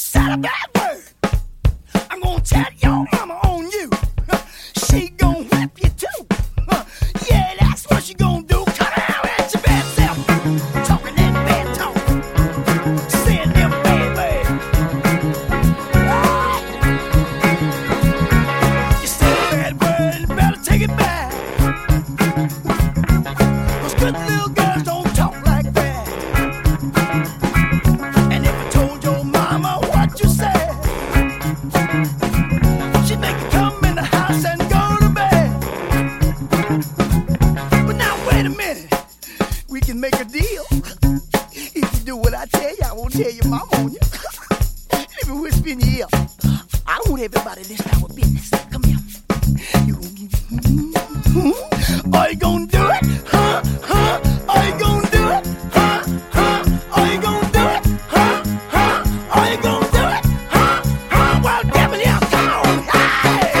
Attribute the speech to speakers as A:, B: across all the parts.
A: said a bad word, I'm gonna tell your mama on you. She gon' whip you too. Yeah, that's what she gon' do. Cut out at your bad self, talking that bad talk, saying them bad words. You said a bad word, you better take it back. 'Cause good little girls don't talk like that. And if I told your mama what you said, she'd make you come in the house and go to bed. But now wait a minute, we can make a deal. If you do what I tell you, I won't tell your mama on you. Let me whisper in your ear. I don't want everybody listening to our business. Come here. Are you gonna do it? Huh? Huh? Are you gonna do it? Huh? Huh? Are you gonna do it? Huh? Huh? Are you gonna do it? Huh? Huh? Well, definitely, come on. Hey!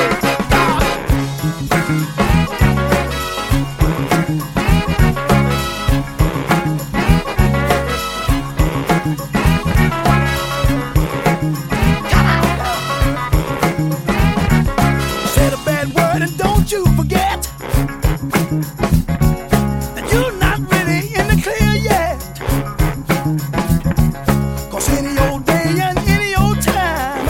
A: Said a bad word and don't you forget that you're not really in the clear yet. 'Cause any old day and any old time,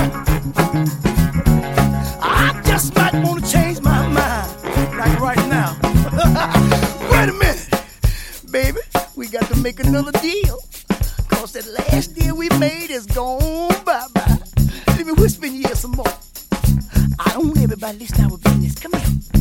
A: I just might wanna change my mind, like right now. Wait a minute, baby, we got to make another deal. 'Cause that last deal we made is gone bye-bye. Let me whisper in your ear some more. I don't want everybody listening to our business. Come here.